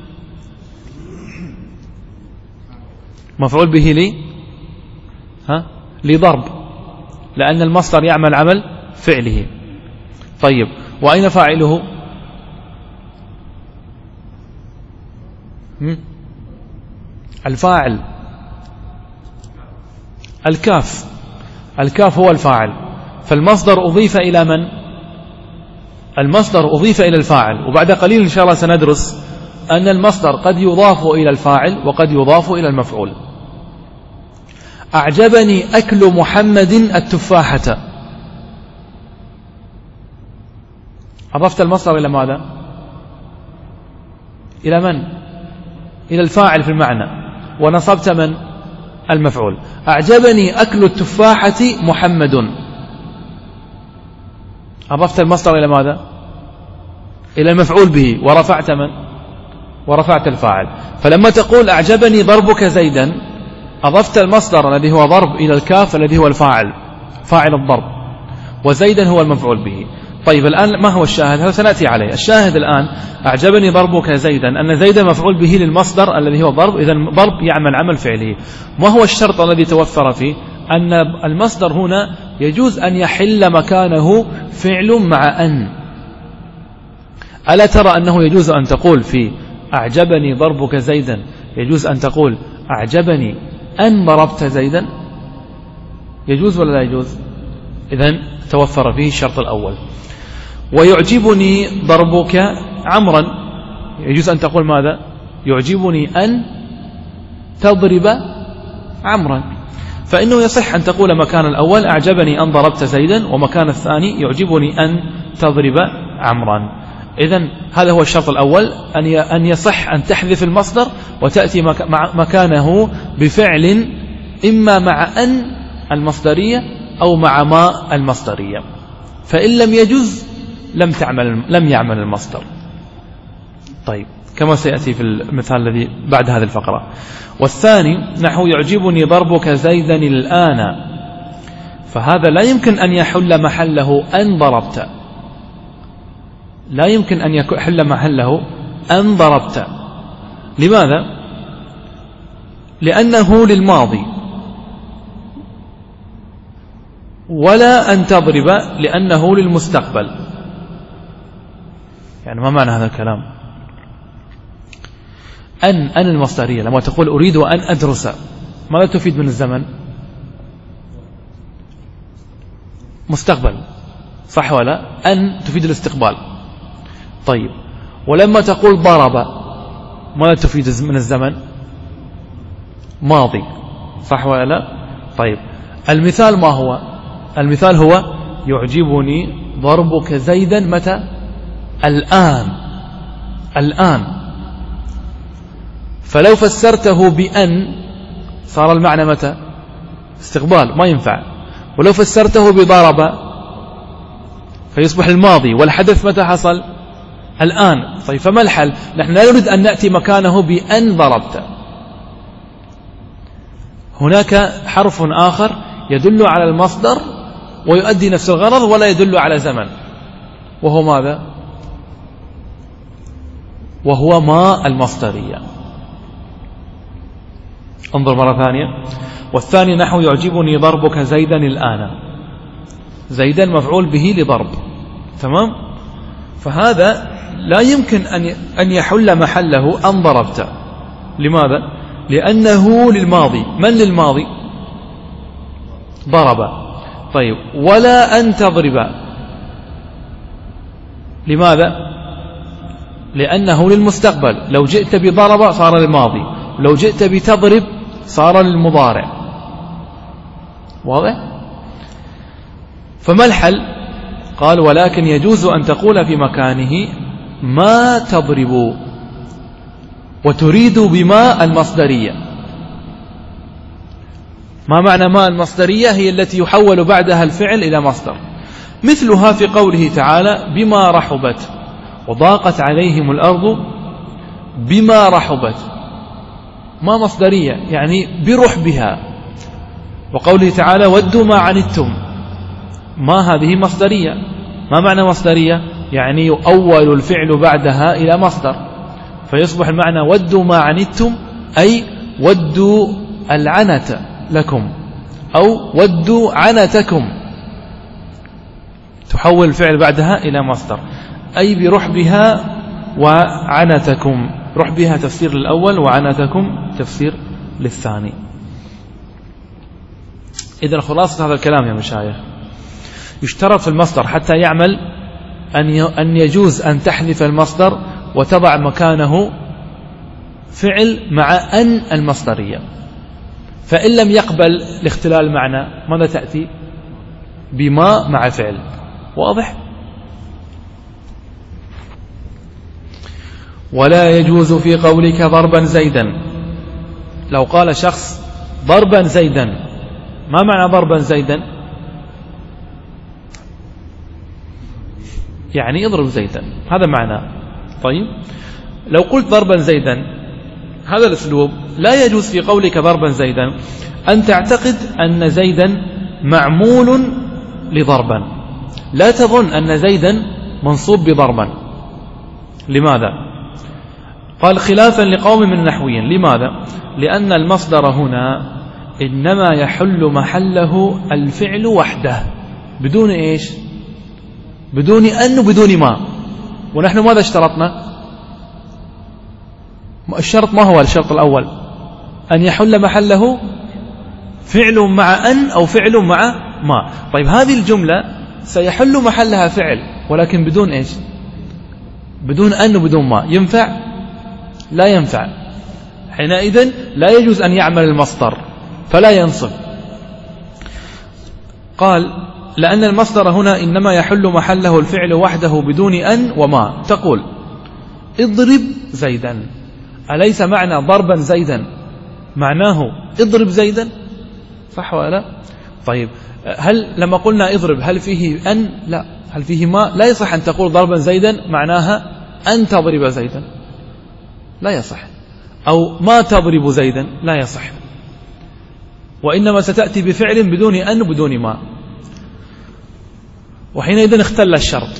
مفعول به لي ها لضرب، لأن المصدر يعمل عمل فعله. طيب وأين فاعله؟ الفاعل الكاف، الكاف هو الفاعل. فالمصدر أضيف إلى من؟ المصدر أضيف إلى الفاعل. وبعد قليل إن شاء الله سندرس أن المصدر قد يضاف إلى الفاعل وقد يضاف إلى المفعول. أعجبني أكل محمد التفاحة، أضفت المصدر إلى ماذا؟ إلى من؟ إلى الفاعل في المعنى، ونصبت من؟ المفعول. أعجبني أكل التفاحة محمد، أضفت المصدر إلى ماذا؟ إلى المفعول به، ورفعت من؟ ورفعت الفاعل. فلما تقول أعجبني ضربك زيدا أضفت المصدر الذي هو ضرب إلى الكاف الذي هو الفاعل، فاعل الضرب، وزيدا هو المفعول به. طيب الآن ما هو الشاهد؟ هذا سنأتي عليه. الشاهد الآن أعجبني ضربك زيدا، أن زيدا مفعول به للمصدر الذي هو ضرب، إذا ضرب يعمل عمل فعله. ما هو الشرط الذي توفر فيه؟ أن المصدر هنا يجوز أن يحل مكانه فعل مع أن. ألا ترى أنه يجوز أن تقول في أعجبني ضربك زيدا، يجوز أن تقول أعجبني أن ضربت زيدا؟ يجوز ولا لا يجوز؟ إذن توفر فيه الشرط الأول. ويعجبني ضربك عمرا، يجوز أن تقول ماذا؟ يعجبني أن تضرب عمرا. فإنه يصح أن تقول مكان الأول أعجبني أن ضربت زيدا، ومكان الثاني يعجبني أن تضرب عمرا. إذن هذا هو الشرط الأول، أن يصح أن تحذف المصدر وتأتي مكانه بفعل إما مع أن المصدرية أو مع ما المصدرية. فإن لم يجز لم تعمل لم يعمل المصدر. طيب كما سيأتي في المثال الذي بعد هذه الفقرة. والثاني نحو يعجبني ضربك زيدا الآن، فهذا لا يمكن أن يحل محله أن ضربت، لا يمكن أن يحل محله أن ضربت. لماذا؟ لأنه للماضي، ولا أن تضرب لأنه للمستقبل. يعني ما معنى هذا الكلام؟ أن أن المصدرية لما تقول أريد أن أدرس، ماذا تفيد من الزمن؟ مستقبل، صح ولا؟ أن تفيد الاستقبال. طيب ولما تقول ضرب ماذا تفيد من الزمن؟ ماضي، صح ولا لا؟ طيب المثال ما هو؟ المثال هو يعجبني ضربك زيدا متى؟ الآن، الآن. فلو فسرته بأن صار المعنى متى؟ استقبال، ما ينفع. ولو فسرته بضرب فيصبح الماضي، والحدث متى حصل؟ الآن. طيب فما الحل؟ نحن لا نريد أن نأتي مكانه بأن ضربت. هناك حرف آخر يدل على المصدر ويؤدي نفس الغرض ولا يدل على زمن، وهو ماذا؟ وهو ما المصدرية. انظر مرة ثانية. والثاني نحو يعجبني ضربك زيدا الآن. زيدا مفعول به لضرب، تمام؟ فهذا لا يمكن أن يحل محله أن ضربت. لماذا؟ لأنه للماضي. من للماضي؟ ضرب. طيب ولا أن تضرب. لماذا؟ لأنه للمستقبل. لو جئت بضرب صار للماضي، لو جئت بتضرب صار للمضارع. واضح؟ فما الحل؟ قال ولكن يجوز أن تقول في مكانه ما تضرب، وتريد بما المصدرية. ما معنى ما المصدرية؟ هي التي يحول بعدها الفعل إلى مصدر، مثلها في قوله تعالى بما رحبت وضاقت عليهم الأرض بما رحبت. ما مصدرية يعني برحبها. وقوله تعالى ودوا ما عنتم، ما هذه مصدرية. ما معنى مصدرية؟ يعني يؤول الفعل بعدها إلى مصدر، فيصبح المعنى ودوا ما عنتم أي ودوا العنت لكم، أو ودوا عنتكم، تحول الفعل بعدها إلى مصدر، أي برحبها وعنتكم. رحبها تفسير للأول وعنتكم تفسير للثاني. إذن خلاصة هذا الكلام يا مشايخ، يشترط في المصدر حتى يعمل أن يجوز أن تحذف المصدر وتضع مكانه فعل مع أن المصدرية. فإن لم يقبل لاختلال المعنى ماذا تأتي؟ بما مع فعل. واضح؟ ولا يجوز في قولك ضربا زيدا. لو قال شخص ضربا زيدا، ما معنى ضربا زيدا؟ يعني اضرب زيدا، هذا معنى. طيب لو قلت ضربا زيدا، هذا الأسلوب لا يجوز في قولك ضربا زيدا أن تعتقد أن زيدا معمول لضربا. لا تظن أن زيدا منصوب بضربا. لماذا؟ قال خلافا لقوم من النحويين. لماذا؟ لأن المصدر هنا إنما يحل محله الفعل وحده بدون إيش؟ بدون أن وبدون ما. ونحن ماذا اشترطنا؟ الشرط ما هو الشرط الأول؟ أن يحل محله فعل مع أن أو فعل مع ما. طيب هذه الجملة سيحل محلها فعل ولكن بدون إيش؟ بدون أن وبدون ما. ينفع؟ لا ينفع. حينئذ لا يجوز أن يعمل المصدر فلا ينصب. قال لأن المصدر هنا إنما يحل محله الفعل وحده بدون أن وما. تقول اضرب زيدا، أليس معنى ضربا زيدا معناه اضرب زيدا؟ صح ولا؟ طيب هل لما قلنا اضرب هل فيه أن؟ لا. هل فيه ما؟ لا يصح أن تقول ضربا زيدا معناها أن تضرب زيدا، لا يصح. أو ما تضرب زيدا، لا يصح. وإنما ستأتي بفعل بدون أن وبدون ما، وحينئذ اختل الشرط.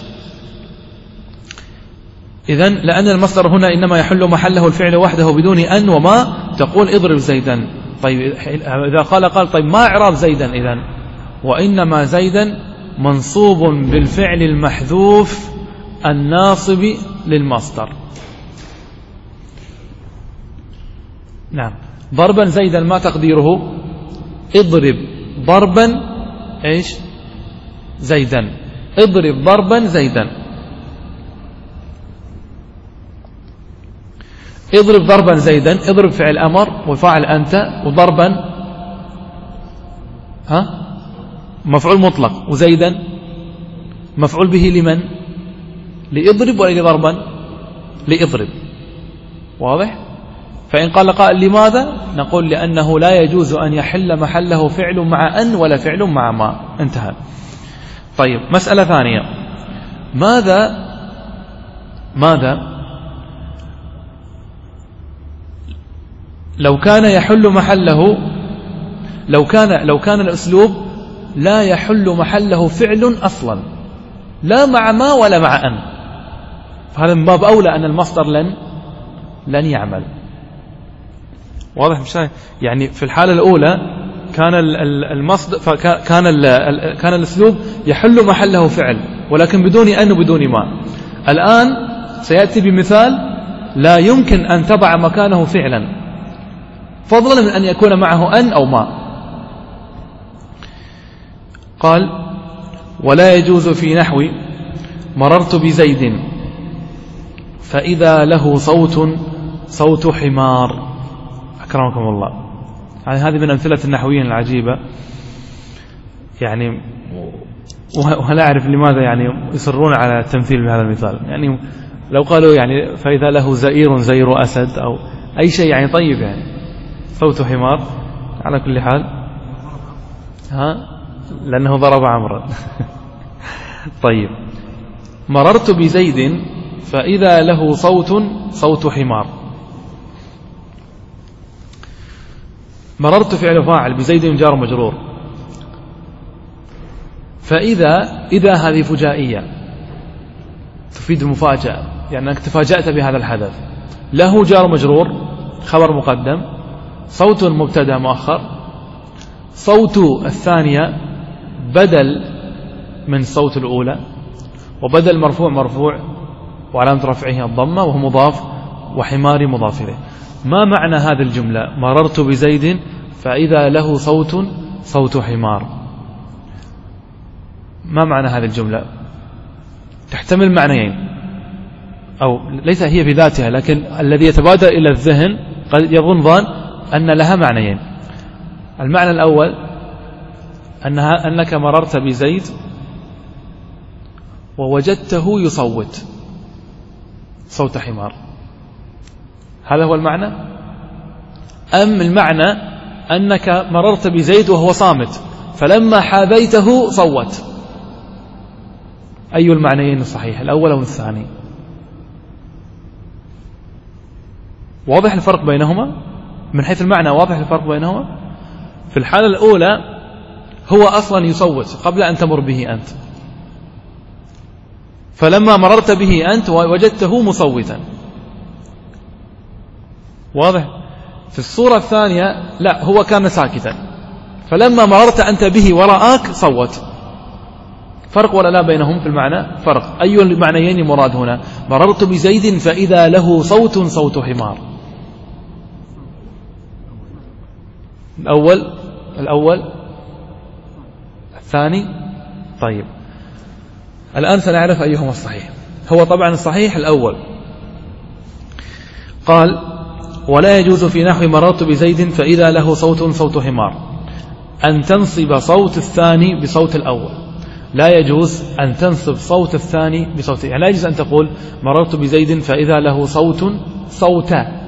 إذن لأن المصدر هنا إنما يحل محله الفعل وحده بدون أن وما، تقول اضرب زيدا. طيب إذا قال قال طيب ما إعراب زيدا؟ إذن وإنما زيدا منصوب بالفعل المحذوف الناصب للمصدر. نعم. ضربا زيدا ما تقديره؟ اضرب ضربا ايش؟ زيدا. اضرب ضربا زيدا. اضرب ضربا زيدا، اضرب فعل أمر وفاعل أنت، وضربا ها مفعول مطلق، وزيدا مفعول به لمن؟ لإضرب ولا لضربا؟ لإضرب. واضح؟ فإن قال قائل لماذا؟ نقول لأنه لا يجوز أن يحل محله فعل مع أن ولا فعل مع ما. انتهى. طيب مسألة ثانية، ماذا ماذا لو كان يحل محله لو كان لو كان الأسلوب لا يحل محله فعل أصلا، لا مع ما ولا مع أن، فهذا من باب أولى أن المصدر لن لن يعمل. واضح مش يعني؟ في الحالة الأولى كان المصدر كان كان الأسلوب يحل محله فعل ولكن بدون أن وبدون ما. الآن سيأتي بمثال لا يمكن أن تضع مكانه فعلا فضلا من أن يكون معه أن أو ما. قال: ولا يجوز في نحو مررت بزيد فإذا له صوت صوت حمار. أكرمكم الله. يعني هذه من أمثلة النحويين العجيبة، يعني ولا أعرف لماذا يعني يصرون على التمثيل بهذا المثال. يعني لو قالوا يعني فإذا له زئير زئير أسد أو أي شيء يعني طيب، يعني صوت حمار. على كل حال ها لأنه ضرب عمرا. طيب، مررت بزيد فإذا له صوت صوت حمار. مررت فعل فاعل بزيد جار مجرور، فإذا إذا هذه فجائية تفيد المفاجأة، يعني أنك تفاجأت بهذا الحدث. له جار مجرور خبر مقدم، صوت مبتدا مؤخر، صوت الثانية بدل من صوت الأولى، وبدل مرفوع مرفوع وعلامة رفعه الضمة وهو مضاف، وحمار مضاف إليه. ما معنى هذه الجملة؟ مررت بزيد فإذا له صوت صوت حمار. ما معنى هذه الجملة؟ تحتمل معنيين، أو ليس هي بذاتها، لكن الذي يتبادر إلى الذهن قد يظن ظان أن لها معنيين. المعنى الأول أنها أنك مررت بزيد ووجدته يصوت صوت حمار، هذا هو المعنى. أم المعنى أنك مررت بزيد وهو صامت فلما حاذيته صوت؟ أي المعنيين الصحيح، الأول أو الثاني؟ واضح الفرق بينهما من حيث المعنى؟ واضح الفرق بينهما. في الحالة الأولى هو أصلا يصوت قبل أن تمر به أنت، فلما مررت به أنت وجدته مصوتا. واضح. في الصورة الثانية لا، هو كان ساكتا فلما مررت أنت به ورآك صوت. فرق ولا لا بينهم في المعنى؟ فرق. أي المعنيين مراد هنا؟ مررت بزيد فإذا له صوت صوت حمار. الأول الأول الثاني. طيب، الآن سنعرف أيهما الصحيح. هو طبعا الصحيح الأول. قال: ولا يجوز في نحو مررت بزيد فإذا له صوت صوت حمار أن تنصب صوت الثاني بصوت الأول. لا يجوز أن تنصب صوت الثاني بصوت، يعني لا يجوز أن تقول مررت بزيد فإذا له صوت صوتا،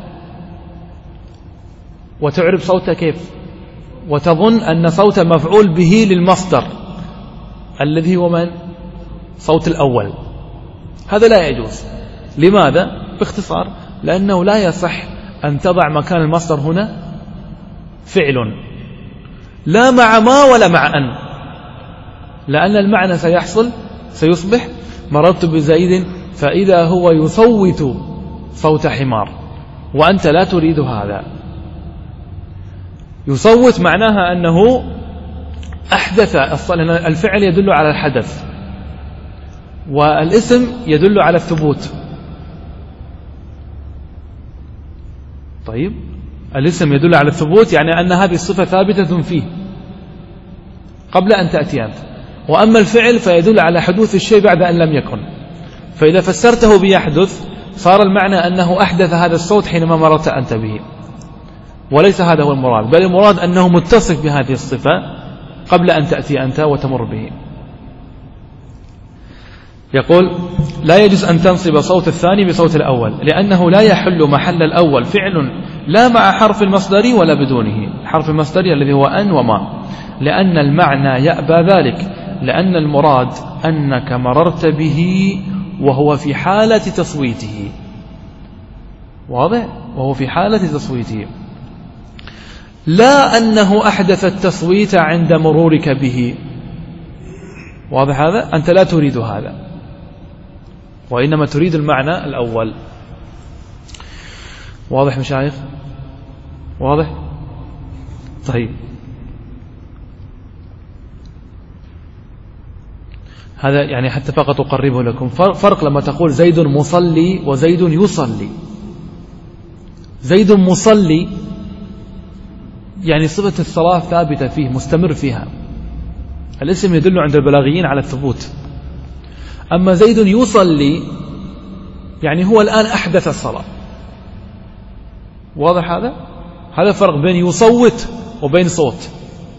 وتعرب صوت كيف، وتظن أن صوت مفعول به للمصدر الذي هو من؟ صوت الأول. هذا لا يجوز. لماذا؟ باختصار لأنه لا يصح أن تضع مكان المصدر هنا فعل، لا مع ما ولا مع أن، لأن المعنى سيحصل سيصبح مررت بزيد فإذا هو يصوت صوت حمار، وأنت لا تريد هذا. يصوت معناها أنه أحدث. الفعل يدل على الحدث والاسم يدل على الثبوت. طيب، الاسم يدل على الثبوت يعني أن هذه الصفة ثابتة فيه قبل أن تأتي أنت، وأما الفعل فيدل على حدوث الشيء بعد أن لم يكن. فإذا فسرته بيحدث صار المعنى أنه أحدث هذا الصوت حينما مررت أنت به، وليس هذا هو المراد، بل المراد أنه متصف بهذه الصفة قبل أن تأتي أنت وتمر به. يقول: لا يجوز أن تنصب صوت الثاني بصوت الأول لأنه لا يحل محل الأول فعل لا مع حرف المصدر ولا بدونه. حرف المصدر الذي هو أن وما، لأن المعنى يأبى ذلك، لأن المراد أنك مررت به وهو في حالة تصويته. واضح؟ وهو في حالة تصويته، لا أنه أحدث التصويت عند مرورك به. واضح هذا؟ أنت لا تريد هذا، وإنما تريد المعنى الأول. واضح مشايخ؟ واضح؟ طيب، هذا يعني حتى فقط أقربه لكم. فرق لما تقول زيد مصلي وزيد يصلي. زيد مصلي يعني صفة الصلاة ثابتة فيه، مستمر فيها، الاسم يدل عند البلاغيين على الثبوت. أما زيد يصلي يعني هو الآن أحدث الصلاة. واضح هذا؟ هذا الفرق بين يصوت وبين صوت.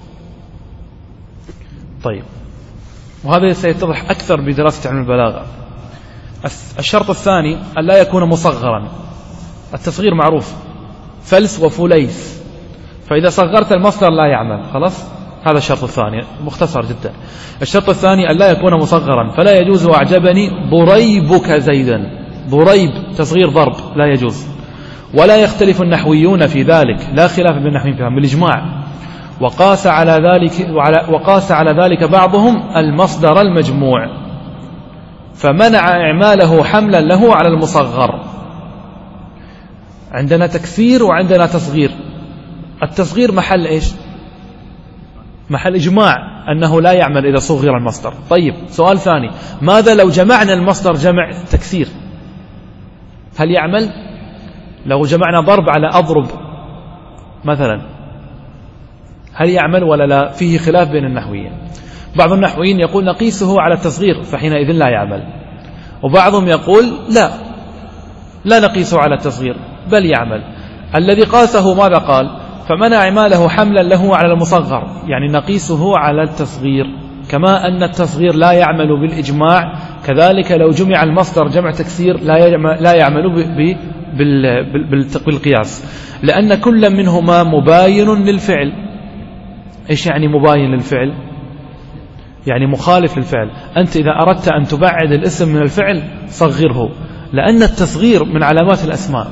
طيب، وهذا سيتضح أكثر بدراسة علم البلاغة. الشرط الثاني أن لا يكون مصغرا. التصغير معروف، فلس وفليس، فإذا صغرت المصدر لا يعمل. خلاص، هذا الشرط الثاني مختصر جدا. الشرط الثاني أن لا يكون مصغرا، فلا يجوز أعجبني ضريبك زيدا. ضريب تصغير ضرب لا يجوز، ولا يختلف النحويون في ذلك، لا خلاف بين النحويين فيها بالإجماع. وقاس على ذلك وقاس على ذلك بعضهم المصدر المجموع، فمنع إعماله حملا له على المصغر. عندنا تكسير وعندنا تصغير. التصغير محل إيش؟ محل إجماع أنه لا يعمل إذا صغر المصدر. طيب، سؤال ثاني، ماذا لو جمعنا المصدر جمع تكسير؟ هل يعمل؟ لو جمعنا ضرب على أضرب مثلا، هل يعمل ولا لا؟ فيه خلاف بين النحويين. بعض النحويين يقول نقيسه على التصغير فحينئذ لا يعمل، وبعضهم يقول لا لا نقيسه على التصغير بل يعمل. الذي قاسه ماذا قال؟ فمنع إعماله حملا له على المصغر، يعني نقيسه على التصغير. كما أن التصغير لا يعمل بالإجماع، كذلك لو جمع المصدر جمع تكسير لا يعمل بالقياس، لأن كل منهما مباين للفعل. إيش يعني مباين للفعل؟ يعني مخالف للفعل. أنت إذا أردت أن تبعد الاسم من الفعل صغره، لأن التصغير من علامات الأسماء،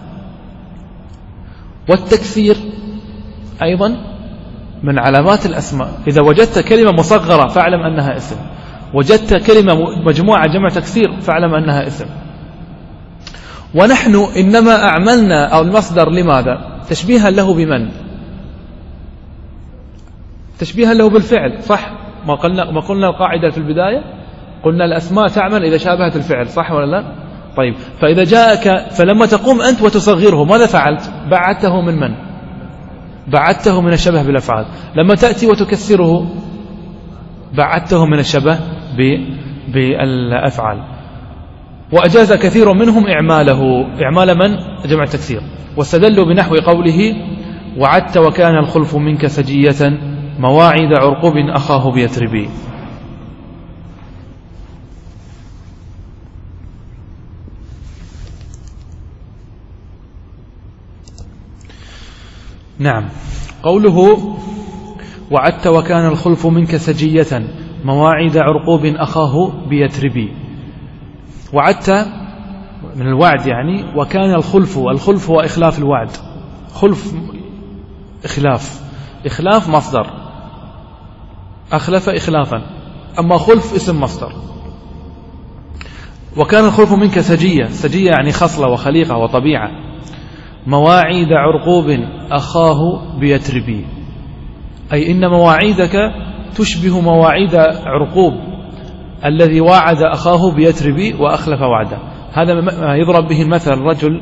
والتكسير أيضا من علامات الأسماء. إذا وجدت كلمة مصغرة فاعلم أنها اسم، وجدت كلمة مجموعة جمع تكسير فاعلم أنها اسم. ونحن إنما أعملنا أو المصدر لماذا؟ تشبيها له بمن؟ تشبيها له بالفعل، صح؟ ما قلنا ما قلنا القاعدة في البداية؟ قلنا الأسماء تعمل إذا شابهت الفعل، صح ولا لا؟ طيب، فإذا جاءك فلما تقوم أنت وتصغره ماذا فعلت؟ بعدته من من؟ بعدته من الشبه بالأفعال. لما تأتي وتكسره بعدته من الشبه بالأفعال. وأجاز كثير منهم إعماله. إعمال من؟ جمع التكسير. واستدلوا بنحو قوله وعدت وكان الخلف منك سجية مواعيد عرقوب أخاه بيتربي. نعم، قوله وعدت وكان الخلف منك سجية مواعيد عرقوب أخاه بيتربي. وعدت من الوعد يعني، وكان الخلف، الخلف هو إخلاف الوعد. خلف إخلاف، إخلاف مصدر، أخلف إخلافا، أما خلف اسم مصدر. وكان الخلف منك سجية، سجية يعني خصلة وخليقة وطبيعة. مواعيد عرقوب أخاه بيتربي، أي إن مواعيدك تشبه مواعيد عرقوب الذي واعد أخاه بيتربي وأخلف وعده. هذا ما يضرب به المثل. رجل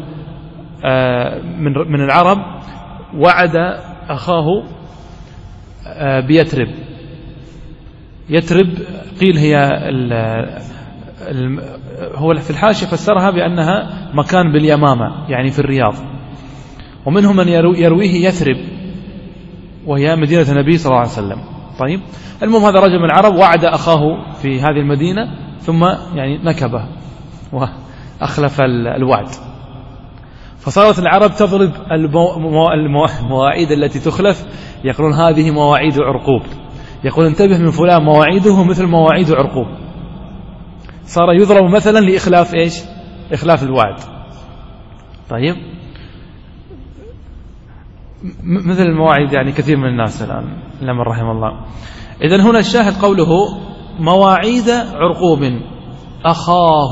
من العرب وعد أخاه بيترب. يترب قيل هي ال ال هو في الحاشية فسرها بأنها مكان باليمامة يعني في الرياض، ومنهم من يرويه يثرب وهي مدينة النبي صلى الله عليه وسلم. طيب، المهم هذا رجل من العرب وعد أخاه في هذه المدينة ثم يعني نكبه وأخلف الوعد، فصارت العرب تضرب المواعيد التي تخلف، يقولون هذه مواعيد عرقوب، يقول انتبه من فلان مواعيده مثل مواعيد عرقوب، صار يضرب مثلا لإخلاف إيش؟ إخلاف الوعد. طيب مثل المواعيد يعني كثير من الناس الآن إلا من رحم الله. إذن هنا الشاهد قوله مواعيد عرقوب أخاه،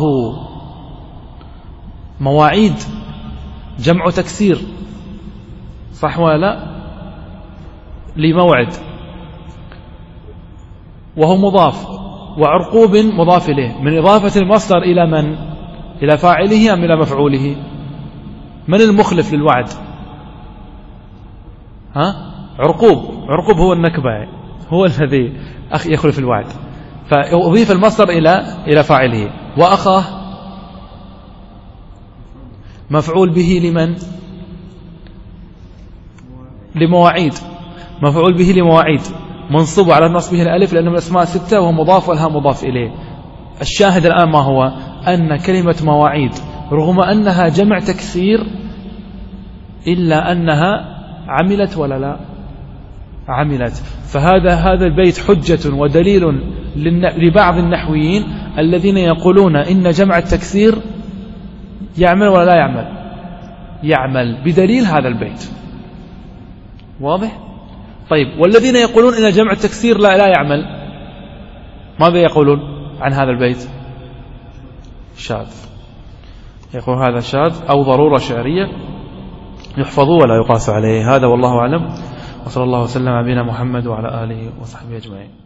مواعيد جمع تكسير صح ولا لا؟ لموعد وهو مضاف، وعرقوب مضاف إليه، من إضافة المصدر إلى من؟ إلى فاعله أم إلى مفعوله؟ من المخلف للوعد؟ ها؟ عرقوب. عرقوب هو النكبة، هو الذي يخلف الوعد، فأضيف المصدر إلى إلى فاعله. وأخاه مفعول به لمن؟ لمواعيد، مفعول به لمواعيد، منصوب على نصبه الألف لأنه من الأسماء ستة وهو مضاف والها مضاف إليه. الشاهد الآن ما هو؟ أن كلمة مواعيد رغم أنها جمع تكسير إلا أنها عملت ولا لا؟ عملت. فهذا هذا البيت حجة ودليل لبعض النحويين الذين يقولون إن جمع التكسير يعمل ولا لا يعمل؟ يعمل بدليل هذا البيت. واضح؟ طيب والذين يقولون إن جمع التكسير لا لا يعمل ماذا يقولون عن هذا البيت؟ شاذ. يقول هذا شاذ أو ضرورة شعرية يحفظ ولا يقاس عليه. هذا والله أعلم، وصلى الله وسلم على نبينا محمد وعلى آله وصحبه أجمعين.